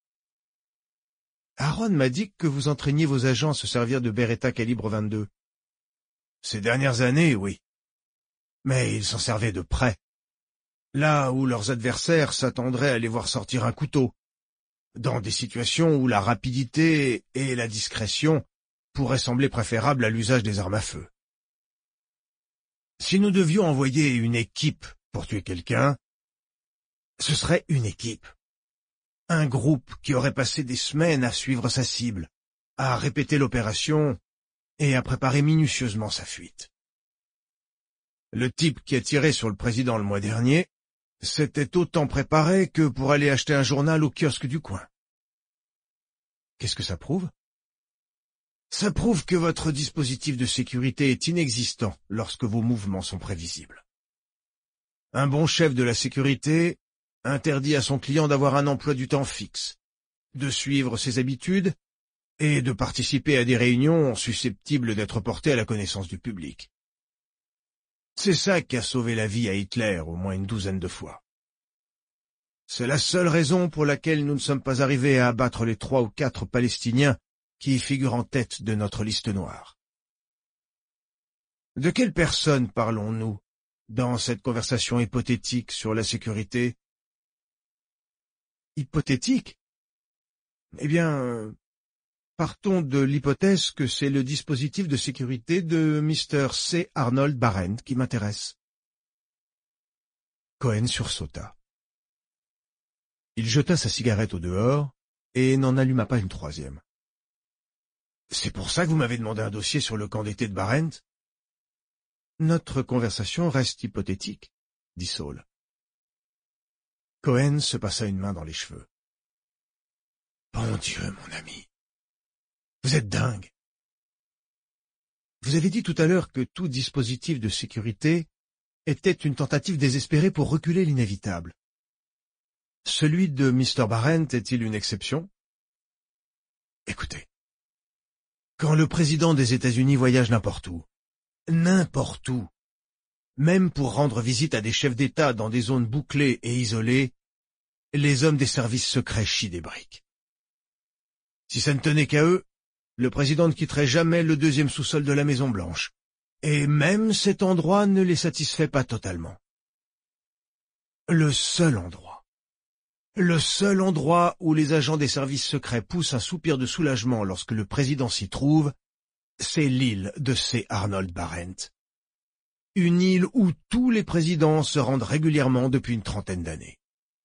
Aaron m'a dit que vous entraîniez vos agents à se servir de Beretta calibre vingt-deux. Ces dernières années, oui. Mais ils s'en servaient de près. Là où leurs adversaires s'attendraient à les voir sortir un couteau, dans des situations où la rapidité et la discrétion pourraient sembler préférables à l'usage des armes à feu. Si nous devions envoyer une équipe pour tuer quelqu'un, ce serait une équipe. Un groupe qui aurait passé des semaines à suivre sa cible, à répéter l'opération et à préparer minutieusement sa fuite. Le type qui a tiré sur le président le mois dernier s'était autant préparé que pour aller acheter un journal au kiosque du coin. Qu'est-ce que ça prouve? Ça prouve que votre dispositif de sécurité est inexistant lorsque vos mouvements sont prévisibles. Un bon chef de la sécurité interdit à son client d'avoir un emploi du temps fixe, de suivre ses habitudes et de participer à des réunions susceptibles d'être portées à la connaissance du public. C'est ça qui a sauvé la vie à Hitler au moins une douzaine de fois. C'est la seule raison pour laquelle nous ne sommes pas arrivés à abattre les trois ou quatre Palestiniens qui figurent en tête de notre liste noire. De quelle personne parlons-nous dans cette conversation hypothétique sur la sécurité? Hypothétique? Eh bien, euh, partons de l'hypothèse que c'est le dispositif de sécurité de mister C. Arnold Barrent qui m'intéresse. Cohen sursauta. Il jeta sa cigarette au dehors et n'en alluma pas une troisième. « C'est pour ça que vous m'avez demandé un dossier sur le camp d'été de Barrent ?»« Notre conversation reste hypothétique, » dit Saul. Cohen se passa une main dans les cheveux. « Bon Dieu, mon ami, vous êtes dingue. Vous avez dit tout à l'heure que tout dispositif de sécurité était une tentative désespérée pour reculer l'inévitable. Celui de mister Barrent est-il une exception? Écoutez, quand le président des États-Unis voyage n'importe où, n'importe où, même pour rendre visite à des chefs d'État dans des zones bouclées et isolées, les hommes des services secrets chient des briques. Si ça ne tenait qu'à eux, le président ne quitterait jamais le deuxième sous-sol de la Maison-Blanche, et même cet endroit ne les satisfait pas totalement. Le seul endroit, le seul endroit où les agents des services secrets poussent un soupir de soulagement lorsque le président s'y trouve, c'est l'île de C. Arnold Barrent. Une île où tous les présidents se rendent régulièrement depuis une trentaine d'années.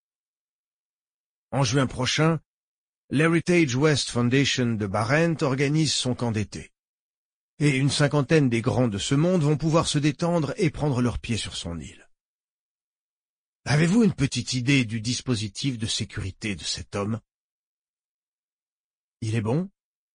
En juin prochain, l'Heritage West Foundation de Barrent organise son camp d'été. Et une cinquantaine des grands de ce monde vont pouvoir se détendre et prendre leurs pieds sur son île. Avez-vous une petite idée du dispositif de sécurité de cet homme? Il est bon?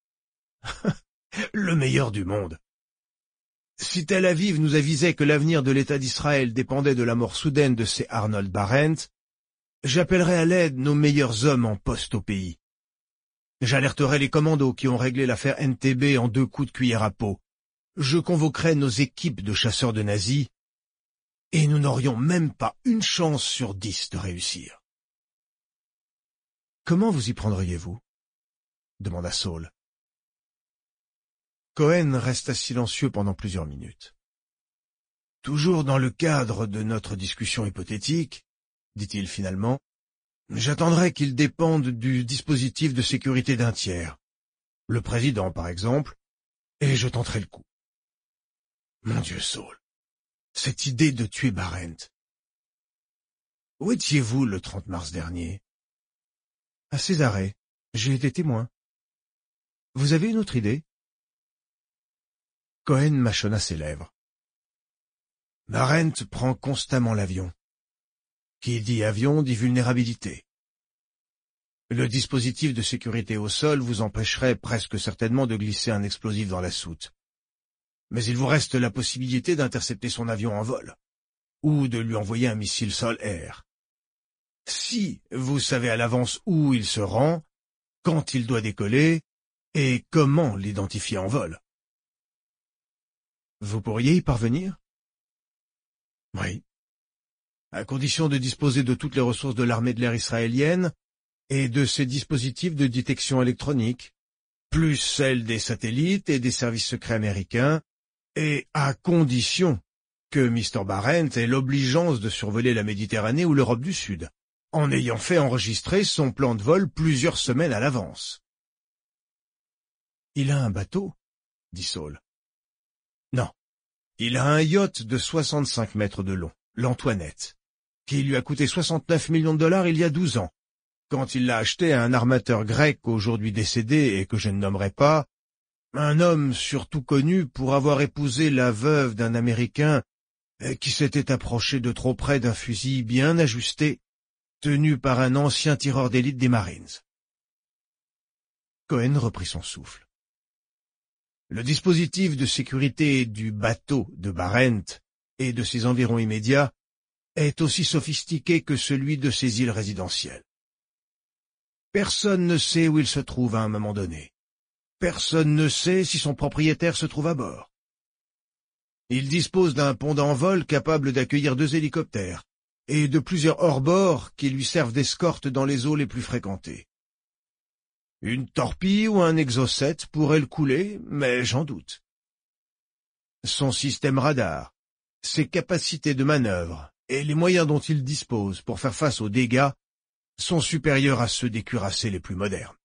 Le meilleur du monde. Si Tel Aviv nous avisait que l'avenir de l'État d'Israël dépendait de la mort soudaine de ces Arnold Barrent, j'appellerais à l'aide nos meilleurs hommes en poste au pays. J'alerterai les commandos qui ont réglé l'affaire N T B en deux coups de cuillère à peau. Je convoquerai nos équipes de chasseurs de nazis, et nous n'aurions même pas une chance sur dix de réussir. « Comment vous y prendriez-vous » demanda Saul. Cohen resta silencieux pendant plusieurs minutes. « Toujours dans le cadre de notre discussion hypothétique, dit-il finalement, j'attendrai qu'il dépende du dispositif de sécurité d'un tiers, le président par exemple, et je tenterai le coup. Mon Dieu, Saul, cette idée de tuer Barrent. Où étiez-vous le trente mars dernier? À Césarée, j'ai été témoin. Vous avez une autre idée? Cohen mâchonna ses lèvres. Barrent prend constamment l'avion. Qui dit avion dit vulnérabilité. Le dispositif de sécurité au sol vous empêcherait presque certainement de glisser un explosif dans la soute. Mais il vous reste la possibilité d'intercepter son avion en vol, ou de lui envoyer un missile sol-air. Si vous savez à l'avance où il se rend, quand il doit décoller, et comment l'identifier en vol. Vous pourriez y parvenir? Oui. À condition de disposer de toutes les ressources de l'armée de l'air israélienne et de ses dispositifs de détection électronique, plus celles des satellites et des services secrets américains, et à condition que mister Barrent ait l'obligeance de survoler la Méditerranée ou l'Europe du Sud, en ayant fait enregistrer son plan de vol plusieurs semaines à l'avance. « Il a un bateau ?» dit Saul. « Non, il a un yacht de soixante-cinq mètres de long, l'Antoinette, qui lui a coûté soixante-neuf millions de dollars il y a douze ans, quand il l'a acheté à un armateur grec aujourd'hui décédé et que je ne nommerai pas, un homme surtout connu pour avoir épousé la veuve d'un Américain qui s'était approché de trop près d'un fusil bien ajusté, tenu par un ancien tireur d'élite des Marines. » Cohen reprit son souffle. Le dispositif de sécurité du bateau de Barrent et de ses environs immédiats est aussi sophistiqué que celui de ses îles résidentielles. Personne ne sait où il se trouve à un moment donné. Personne ne sait si son propriétaire se trouve à bord. Il dispose d'un pont d'envol capable d'accueillir deux hélicoptères et de plusieurs hors-bords qui lui servent d'escorte dans les eaux les plus fréquentées. Une torpille ou un exocet pourrait le couler, mais j'en doute. Son système radar, ses capacités de manœuvre et les moyens dont il dispose pour faire face aux dégâts sont supérieurs à ceux des cuirassés les plus modernes.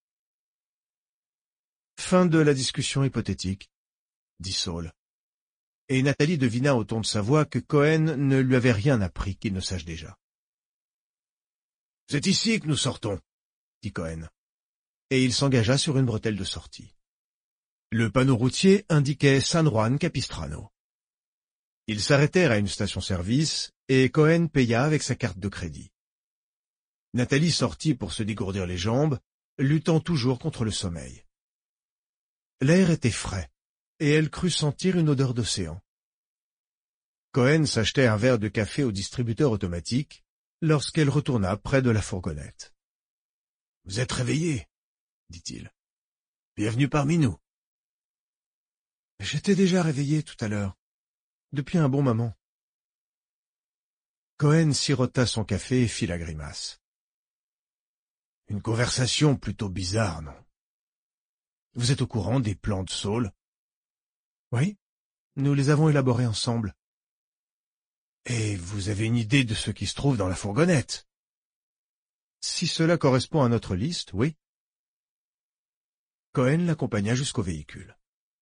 Fin de la discussion hypothétique, dit Saul. Et Nathalie devina au ton de sa voix que Cohen ne lui avait rien appris qu'il ne sache déjà. « C'est ici que nous sortons, » dit Cohen. Et il s'engagea sur une bretelle de sortie. Le panneau routier indiquait San Juan Capistrano. Ils s'arrêtèrent à une station-service et Cohen paya avec sa carte de crédit. Nathalie sortit pour se dégourdir les jambes, luttant toujours contre le sommeil. L'air était frais, et elle crut sentir une odeur d'océan. Cohen s'achetait un verre de café au distributeur automatique lorsqu'elle retourna près de la fourgonnette. « Vous êtes réveillé ?» dit-il. « Bienvenue parmi nous. » J'étais déjà réveillé tout à l'heure, depuis un bon moment. Cohen sirota son café et fit la grimace. Une conversation plutôt bizarre, non? Vous êtes au courant des plans de Saul? Oui, nous les avons élaborés ensemble. Et vous avez une idée de ce qui se trouve dans la fourgonnette? Si cela correspond à notre liste, oui. Cohen l'accompagna jusqu'au véhicule.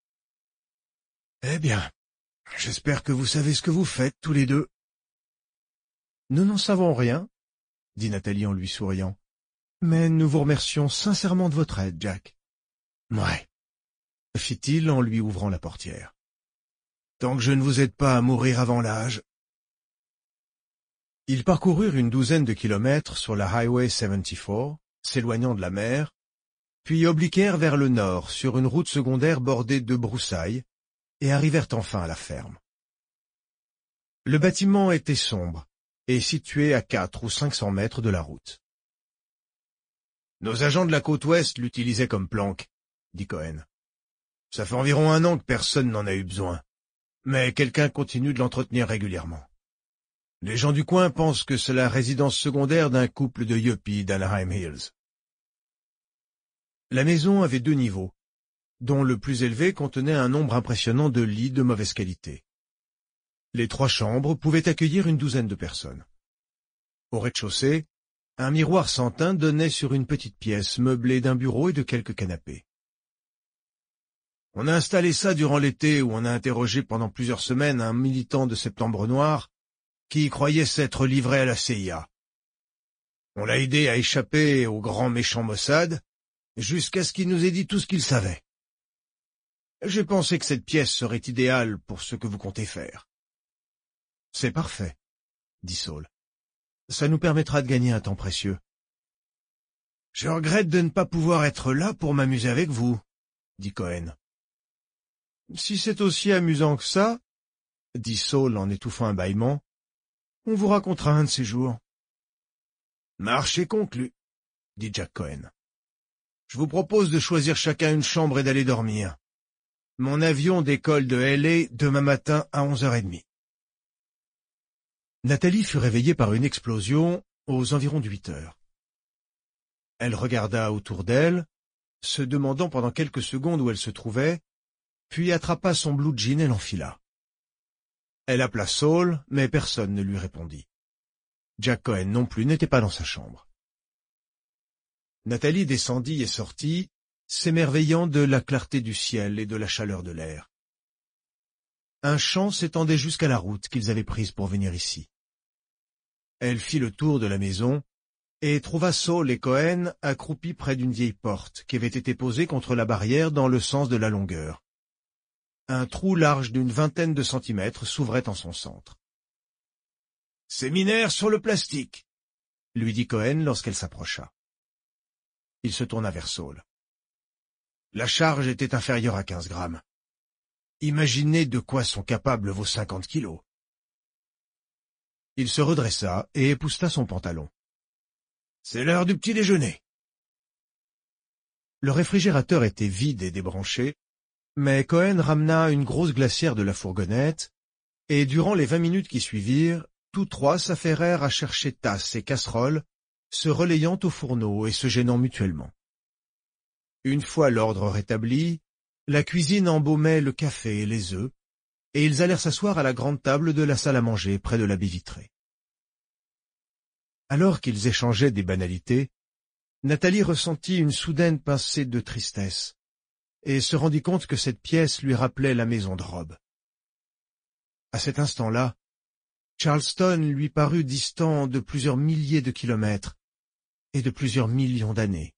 Eh bien, j'espère que vous savez ce que vous faites tous les deux. Nous n'en savons rien, dit Nathalie en lui souriant. Mais nous vous remercions sincèrement de votre aide, Jack. Ouais, fit-il en lui ouvrant la portière. Tant que je ne vous aide pas à mourir avant l'âge. Ils parcoururent une douzaine de kilomètres sur la Highway soixante-quatre, s'éloignant de la mer, puis obliquèrent vers le nord sur une route secondaire bordée de broussailles, et arrivèrent enfin à la ferme. Le bâtiment était sombre, et situé à quatre ou cinq cents mètres de la route. Nos agents de la côte ouest l'utilisaient comme planque, dit Cohen. Ça fait environ un an que personne n'en a eu besoin, mais quelqu'un continue de l'entretenir régulièrement. Les gens du coin pensent que c'est la résidence secondaire d'un couple de yuppies d'Anaheim Hills. La maison avait deux niveaux, dont le plus élevé contenait un nombre impressionnant de lits de mauvaise qualité. Les trois chambres pouvaient accueillir une douzaine de personnes. Au rez-de-chaussée, un miroir sans teint donnait sur une petite pièce meublée d'un bureau et de quelques canapés. On a installé ça durant l'été où on a interrogé pendant plusieurs semaines un militant de Septembre Noir qui croyait s'être livré à la C I A. On l'a aidé à échapper au grand méchant Mossad, jusqu'à ce qu'il nous ait dit tout ce qu'il savait. J'ai pensé que cette pièce serait idéale pour ce que vous comptez faire. C'est parfait, dit Saul. Ça nous permettra de gagner un temps précieux. Je regrette de ne pas pouvoir être là pour m'amuser avec vous, dit Cohen. Si c'est aussi amusant que ça, dit Saul en étouffant un bâillement, on vous racontera un de ces jours. Marché conclu, dit Jack Cohen. Je vous propose de choisir chacun une chambre et d'aller dormir. Mon avion décolle de L A demain matin à onze heures trente. Nathalie fut réveillée par une explosion aux environs de huit heures. Elle regarda autour d'elle, se demandant pendant quelques secondes où elle se trouvait, puis attrapa son blue jean et l'enfila. Elle appela Saul, mais personne ne lui répondit. Jack Cohen non plus n'était pas dans sa chambre. Nathalie descendit et sortit, s'émerveillant de la clarté du ciel et de la chaleur de l'air. Un champ s'étendait jusqu'à la route qu'ils avaient prise pour venir ici. Elle fit le tour de la maison et trouva Saul et Cohen accroupis près d'une vieille porte qui avait été posée contre la barrière dans le sens de la longueur. Un trou large d'une vingtaine de centimètres s'ouvrait en son centre. « Séminaire sur le plastique !» lui dit Cohen lorsqu'elle s'approcha. Il se tourna vers Saul. La charge était inférieure à quinze grammes. Imaginez de quoi sont capables vos cinquante kilos. Il se redressa et épousseta son pantalon. « C'est l'heure du petit déjeuner. » Le réfrigérateur était vide et débranché, mais Cohen ramena une grosse glacière de la fourgonnette, et durant les vingt minutes qui suivirent, tous trois s'affairèrent à chercher tasses et casseroles, se relayant au fourneau et se gênant mutuellement. Une fois l'ordre rétabli, la cuisine embaumait le café et les œufs, et ils allèrent s'asseoir à la grande table de la salle à manger près de la baie vitrée. Alors qu'ils échangeaient des banalités, Nathalie ressentit une soudaine pincée de tristesse, et se rendit compte que cette pièce lui rappelait la maison de Rob. À cet instant-là, Charleston lui parut distant de plusieurs milliers de kilomètres et de plusieurs millions d'années.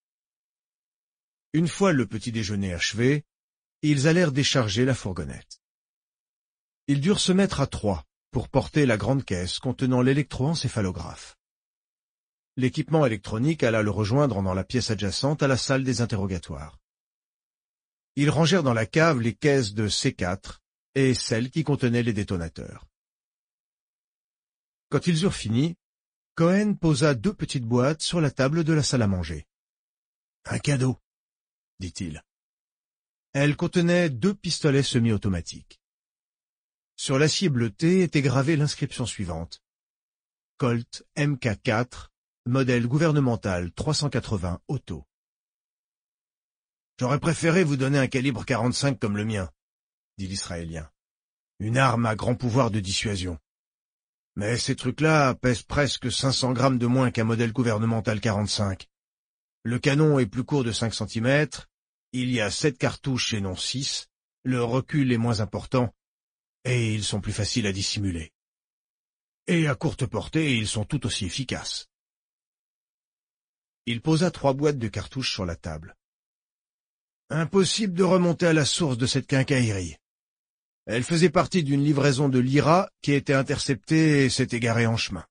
Une fois le petit déjeuner achevé, ils allèrent décharger la fourgonnette. Ils durent se mettre à trois pour porter la grande caisse contenant l'électroencéphalographe. L'équipement électronique alla le rejoindre dans la pièce adjacente à la salle des interrogatoires. Ils rangèrent dans la cave les caisses de C quatre et celles qui contenaient les détonateurs. Quand ils eurent fini, Cohen posa deux petites boîtes sur la table de la salle à manger. « Un cadeau », dit-il. Elles contenaient deux pistolets semi-automatiques. Sur l'acier bleuté était gravée l'inscription suivante. « Colt M K quatre, modèle gouvernemental trois cent quatre-vingts auto. » « J'aurais préféré vous donner un calibre quarante-cinq comme le mien, » dit l'Israélien. « Une arme à grand pouvoir de dissuasion. Mais ces trucs-là pèsent presque cinq cents grammes de moins qu'un modèle gouvernemental quarante-cinq. Le canon est plus court de cinq centimètres, il y a sept cartouches et non six, le recul est moins important, et ils sont plus faciles à dissimuler. Et à courte portée, ils sont tout aussi efficaces. Il posa trois boîtes de cartouches sur la table. Impossible de remonter à la source de cette quincaillerie. Elle faisait partie d'une livraison de l'I R A qui a été interceptée et s'est égarée en chemin.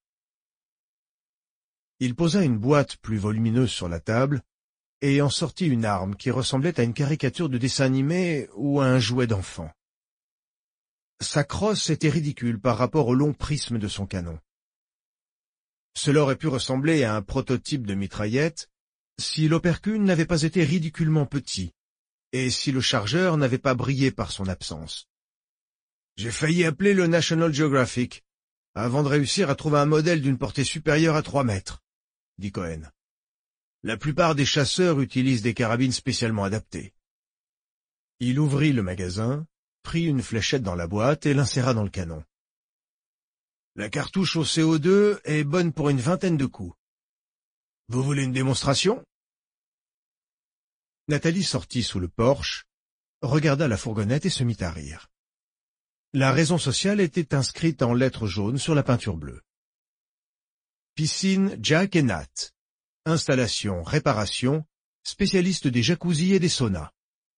Il posa une boîte plus volumineuse sur la table et en sortit une arme qui ressemblait à une caricature de dessin animé ou à un jouet d'enfant. Sa crosse était ridicule par rapport au long prisme de son canon. Cela aurait pu ressembler à un prototype de mitraillette si l'opercule n'avait pas été ridiculement petit et si le chargeur n'avait pas brillé par son absence. J'ai failli appeler le National Geographic avant de réussir à trouver un modèle d'une portée supérieure à trois mètres, dit Cohen. La plupart des chasseurs utilisent des carabines spécialement adaptées. Il ouvrit le magasin, prit une fléchette dans la boîte et l'inséra dans le canon. La cartouche au C O deux est bonne pour une vingtaine de coups. Vous voulez une démonstration? Nathalie sortit sous le porche, regarda la fourgonnette et se mit à rire. La raison sociale était inscrite en lettres jaunes sur la peinture bleue. Piscine Jack et Nat. Installation, réparation, spécialiste des jacuzzis et des saunas.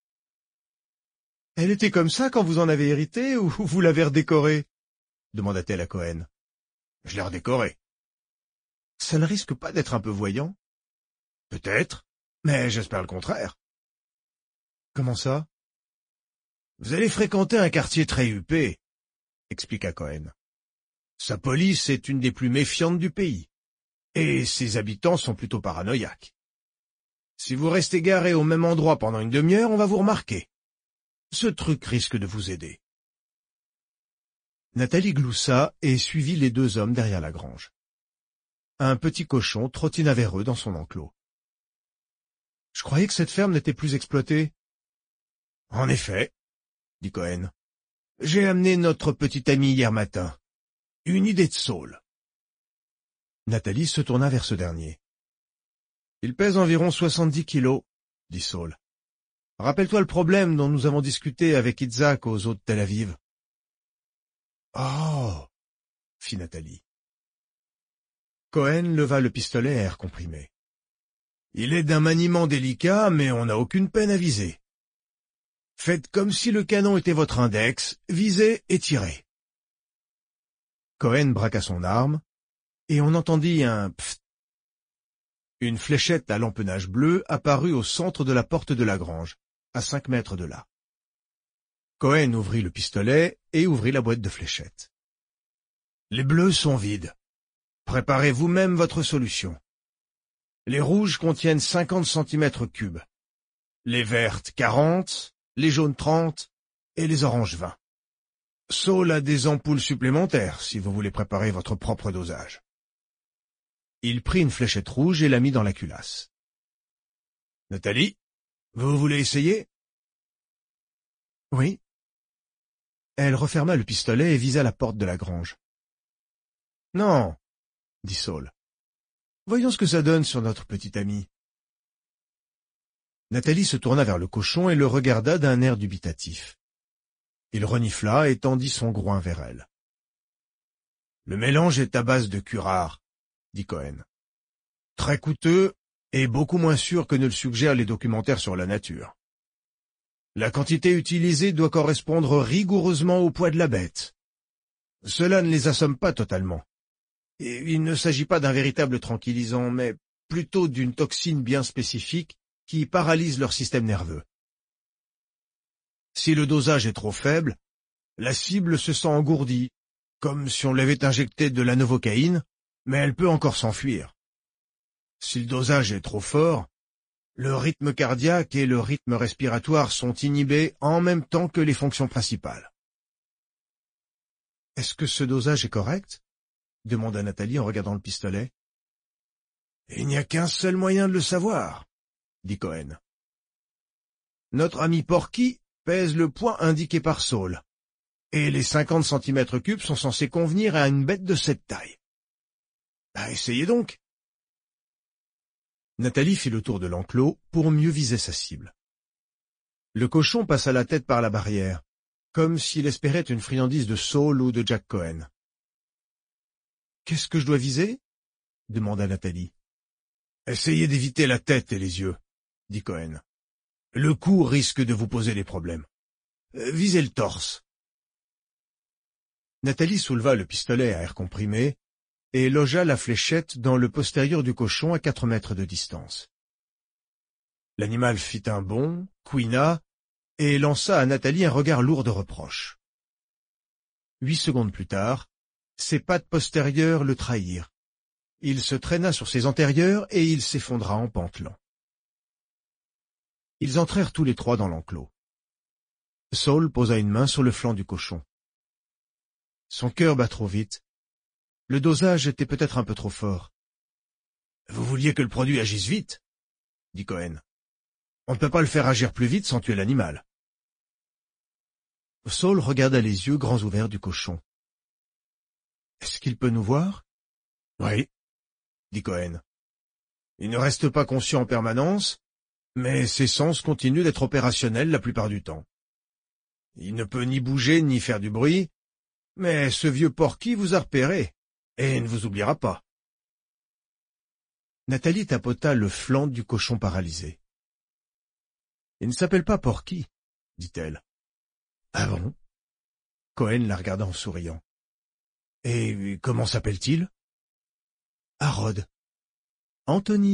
Elle était comme ça quand vous en avez hérité ou vous l'avez redécorée? Demanda-t-elle à Cohen. Je l'ai redécorée. Ça ne risque pas d'être un peu voyant? Peut-être, mais j'espère le contraire. Comment ça? Vous allez fréquenter un quartier très huppé, expliqua Cohen. Sa police est une des plus méfiantes du pays, et ses habitants sont plutôt paranoïaques. Si vous restez garé au même endroit pendant une demi-heure, on va vous remarquer. Ce truc risque de vous aider. Nathalie gloussa et suivit les deux hommes derrière la grange. Un petit cochon trottina vers eux dans son enclos. « Je croyais que cette ferme n'était plus exploitée. »« En effet, » dit Cohen. « J'ai amené notre petit ami hier matin. Une idée de Saul. » Nathalie se tourna vers ce dernier. « Il pèse environ soixante-dix kilos, » dit Saul. « Rappelle-toi le problème dont nous avons discuté avec Itzhak aux eaux de Tel Aviv. »« Oh !» fit Nathalie. Cohen leva le pistolet à air comprimé. « Il est d'un maniement délicat, mais on n'a aucune peine à viser. Faites comme si le canon était votre index, visez et tirez. » Cohen braqua son arme, et on entendit un pfft. Une fléchette à l'empennage bleu apparut au centre de la porte de la grange, à cinq mètres de là. Cohen ouvrit le pistolet et ouvrit la boîte de fléchettes. « Les bleus sont vides. Préparez vous-même votre solution. Les rouges contiennent cinquante centimètres cubes, les vertes quarante, les jaunes trente et les oranges vingt. Saul a des ampoules supplémentaires si vous voulez préparer votre propre dosage. » Il prit une fléchette rouge et la mit dans la culasse. « Nathalie, vous voulez essayer ?»« Oui. » Elle referma le pistolet et visa la porte de la grange. « Non, » dit Saul. « Voyons ce que ça donne sur notre petit ami. » Nathalie se tourna vers le cochon et le regarda d'un air dubitatif. Il renifla et tendit son groin vers elle. « Le mélange est à base de curare, » dit Cohen. « Très coûteux et beaucoup moins sûr que ne le suggèrent les documentaires sur la nature. La quantité utilisée doit correspondre rigoureusement au poids de la bête. Cela ne les assomme pas totalement. Et il ne s'agit pas d'un véritable tranquillisant, mais plutôt d'une toxine bien spécifique qui paralyse leur système nerveux. Si le dosage est trop faible, la cible se sent engourdie, comme si on l'avait injecté de la novocaïne, mais elle peut encore s'enfuir. Si le dosage est trop fort, le rythme cardiaque et le rythme respiratoire sont inhibés en même temps que les fonctions principales. « Est-ce que ce dosage est correct ?» demanda Nathalie en regardant le pistolet. « Il n'y a qu'un seul moyen de le savoir, » dit Cohen. « Notre ami Porky pèse le poids indiqué par Saul, Et les cinquante centimètres cubes sont censés convenir à une bête de cette taille. Bah, essayez donc. Nathalie fit le tour de l'enclos pour mieux viser sa cible. Le cochon passa la tête par la barrière, comme s'il espérait une friandise de Saul ou de Jack Cohen. « Qu'est-ce que je dois viser ?» demanda Nathalie. « Essayez d'éviter la tête et les yeux, » dit Cohen. « Le coup risque de vous poser des problèmes. Euh, visez le torse. » Nathalie souleva le pistolet à air comprimé et logea la fléchette dans le postérieur du cochon à quatre mètres de distance. L'animal fit un bond, couina, et lança à Nathalie un regard lourd de reproche. Huit secondes plus tard, ses pattes postérieures le trahirent. Il se traîna sur ses antérieures et il s'effondra en pantelant. Ils entrèrent tous les trois dans l'enclos. Saul posa une main sur le flanc du cochon. Son cœur bat trop vite. Le dosage était peut-être un peu trop fort. « Vous vouliez que le produit agisse vite ?» dit Cohen. « On ne peut pas le faire agir plus vite sans tuer l'animal. » Saul regarda les yeux grands ouverts du cochon. « Est-ce qu'il peut nous voir ?»« Oui, » dit Cohen. « Il ne reste pas conscient en permanence, mais ses sens continuent d'être opérationnels la plupart du temps. Il ne peut ni bouger ni faire du bruit, mais ce vieux Porky vous a repéré et ne vous oubliera pas. » Nathalie tapota le flanc du cochon paralysé. « Il ne s'appelle pas Porky, » dit-elle. « Ah bon ?» Cohen la regarda en souriant. « Et comment s'appelle-t-il ?»« Harrod. Anthony Harrod. »